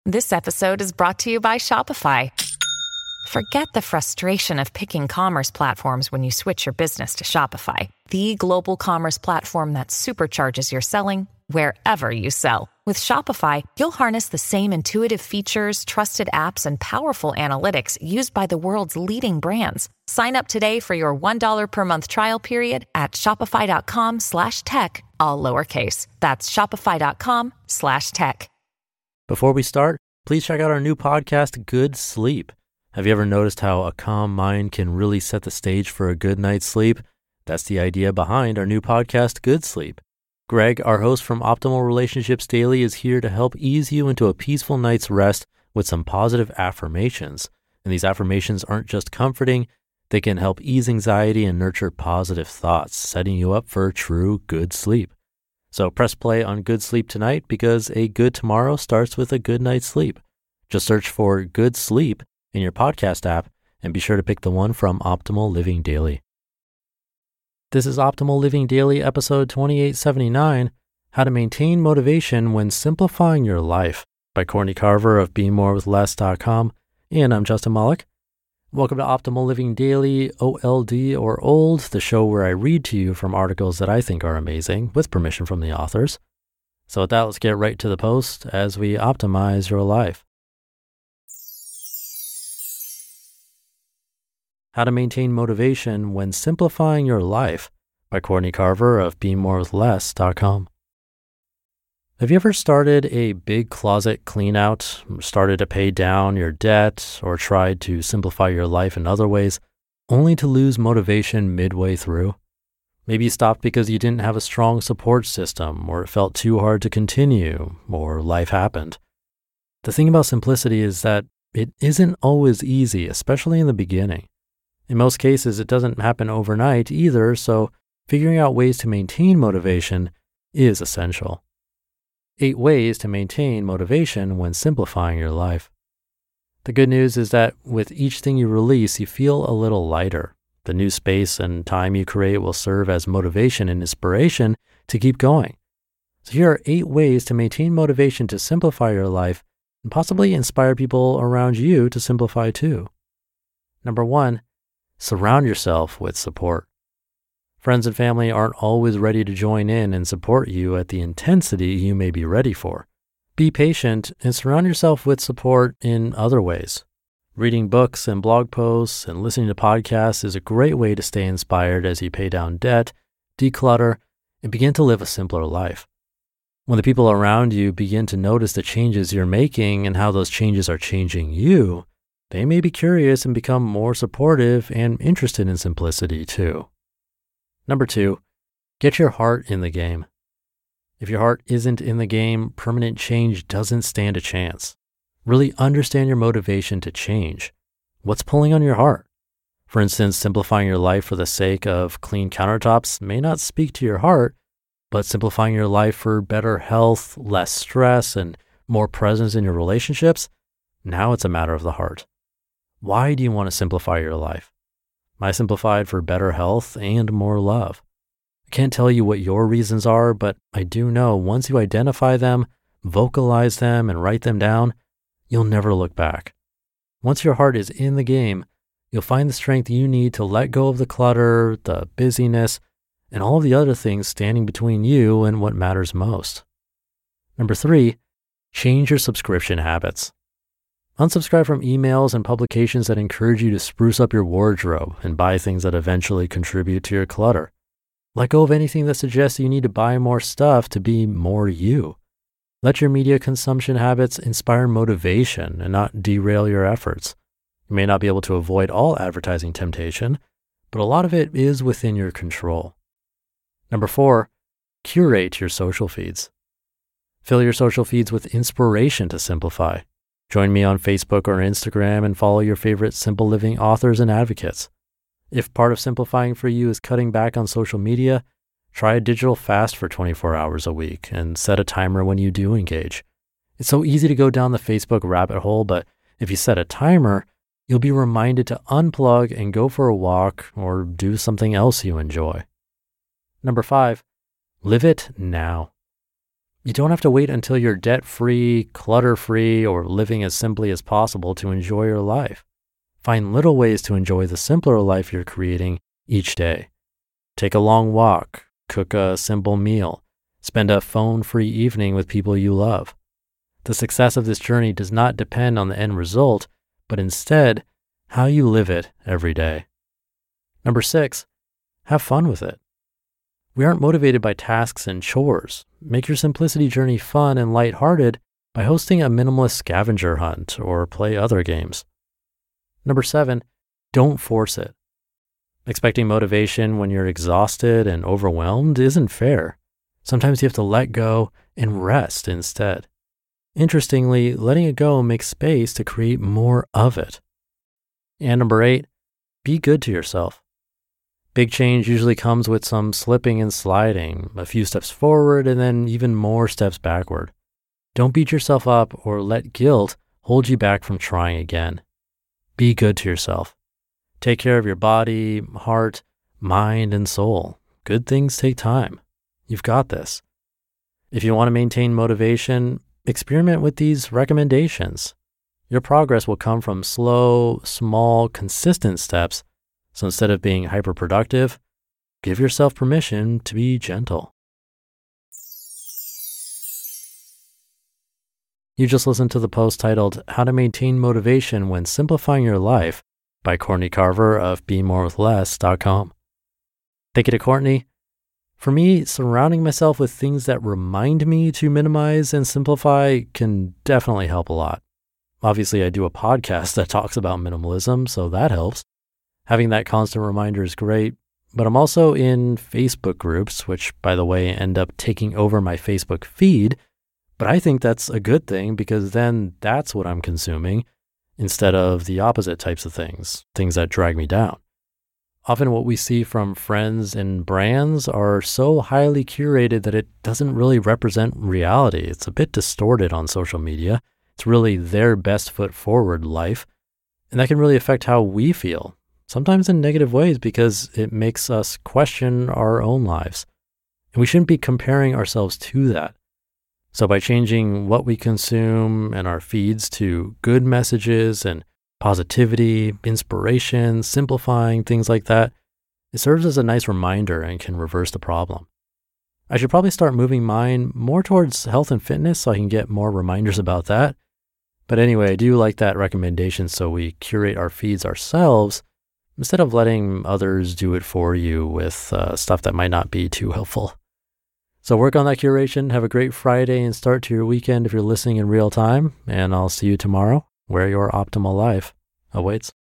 This episode is brought to you by Shopify. Forget the frustration of picking commerce platforms when you switch your business to Shopify, the global commerce platform that supercharges your selling wherever you sell. With Shopify, you'll harness the same intuitive features, trusted apps, and powerful analytics used by the world's leading brands. Sign up today for your $1 per month trial period at shopify.com/tech, all lowercase. That's shopify.com/tech. Before we start, please check out our new podcast, Good Sleep. Have you ever noticed how a calm mind can really set the stage for a good night's sleep? That's the idea behind our new podcast, Good Sleep. Greg, our host from Optimal Relationships Daily, is here to help ease you into a peaceful night's rest with some positive affirmations. And these affirmations aren't just comforting, they can help ease anxiety and nurture positive thoughts, setting you up for true good sleep. So press play on Good Sleep tonight because a good tomorrow starts with a good night's sleep. Just search for Good Sleep in your podcast app and be sure to pick the one from Optimal Living Daily. This is Optimal Living Daily, episode 2879, How to Maintain Motivation When Simplifying Your Life by Courtney Carver of BeMoreWithLess.com. And I'm Justin Malik. Welcome to Optimal Living Daily, OLD or Old, the show where I read to you from articles that I think are amazing, with permission from the authors. So with that, let's get right to the post as we optimize your life. How to Maintain Motivation When Simplifying Your Life by Courtney Carver of BeMoreWithLess.com. Have you ever started a big closet clean out, started to pay down your debt, or tried to simplify your life in other ways, only to lose motivation midway through? Maybe you stopped because you didn't have a strong support system, or it felt too hard to continue, or life happened. The thing about simplicity is that it isn't always easy, especially in the beginning. In most cases, it doesn't happen overnight either, so figuring out ways to maintain motivation is essential. 8 ways to maintain motivation when simplifying your life. The good news is that with each thing you release, you feel a little lighter. The new space and time you create will serve as motivation and inspiration to keep going. So here are 8 ways to maintain motivation to simplify your life and possibly inspire people around you to simplify too. Number 1, surround yourself with support. Friends and family aren't always ready to join in and support you at the intensity you may be ready for. Be patient and surround yourself with support in other ways. Reading books and blog posts and listening to podcasts is a great way to stay inspired as you pay down debt, declutter, and begin to live a simpler life. When the people around you begin to notice the changes you're making and how those changes are changing you, they may be curious and become more supportive and interested in simplicity too. Number 2, get your heart in the game. If your heart isn't in the game, permanent change doesn't stand a chance. Really understand your motivation to change. What's pulling on your heart? For instance, simplifying your life for the sake of clean countertops may not speak to your heart, but simplifying your life for better health, less stress, and more presence in your relationships, now it's a matter of the heart. Why do you want to simplify your life? I simplified for better health and more love. I can't tell you what your reasons are, but I do know once you identify them, vocalize them, and write them down, you'll never look back. Once your heart is in the game, you'll find the strength you need to let go of the clutter, the busyness, and all of the other things standing between you and what matters most. Number 3, change your subscription habits. Unsubscribe from emails and publications that encourage you to spruce up your wardrobe and buy things that eventually contribute to your clutter. Let go of anything that suggests you need to buy more stuff to be more you. Let your media consumption habits inspire motivation and not derail your efforts. You may not be able to avoid all advertising temptation, but a lot of it is within your control. Number 4, curate your social feeds. Fill your social feeds with inspiration to simplify. Join me on Facebook or Instagram and follow your favorite simple living authors and advocates. If part of simplifying for you is cutting back on social media, try a digital fast for 24 hours a week and set a timer when you do engage. It's so easy to go down the Facebook rabbit hole, but if you set a timer, you'll be reminded to unplug and go for a walk or do something else you enjoy. Number 5, live it now. You don't have to wait until you're debt-free, clutter-free, or living as simply as possible to enjoy your life. Find little ways to enjoy the simpler life you're creating each day. Take a long walk, cook a simple meal, spend a phone-free evening with people you love. The success of this journey does not depend on the end result, but instead, how you live it every day. Number 6, have fun with it. We aren't motivated by tasks and chores. Make your simplicity journey fun and lighthearted by hosting a minimalist scavenger hunt or play other games. Number 7, don't force it. Expecting motivation when you're exhausted and overwhelmed isn't fair. Sometimes you have to let go and rest instead. Interestingly, letting it go makes space to create more of it. And number 8, be good to yourself. Big change usually comes with some slipping and sliding, a few steps forward and then even more steps backward. Don't beat yourself up or let guilt hold you back from trying again. Be good to yourself. Take care of your body, heart, mind, and soul. Good things take time. You've got this. If you want to maintain motivation, experiment with these recommendations. Your progress will come from slow, small, consistent steps. So instead of being hyperproductive, give yourself permission to be gentle. You just listened to the post titled How to Maintain Motivation When Simplifying Your Life by Courtney Carver of BeMoreWithLess.com. Thank you to Courtney. For me, surrounding myself with things that remind me to minimize and simplify can definitely help a lot. Obviously, I do a podcast that talks about minimalism, so that helps. Having that constant reminder is great, but I'm also in Facebook groups, which, by the way, end up taking over my Facebook feed. But I think that's a good thing because then that's what I'm consuming instead of the opposite types of things that drag me down. Often what we see from friends and brands are so highly curated that it doesn't really represent reality. It's a bit distorted on social media. It's really their best foot forward life, and that can really affect how we feel. Sometimes in negative ways because it makes us question our own lives. And we shouldn't be comparing ourselves to that. So by changing what we consume and our feeds to good messages and positivity, inspiration, simplifying, things like that, it serves as a nice reminder and can reverse the problem. I should probably start moving mine more towards health and fitness so I can get more reminders about that. But anyway, I do like that recommendation so we curate our feeds ourselves instead of letting others do it for you with stuff that might not be too helpful. So work on that curation. Have a great Friday and start to your weekend if you're listening in real time. And I'll see you tomorrow where your optimal life awaits.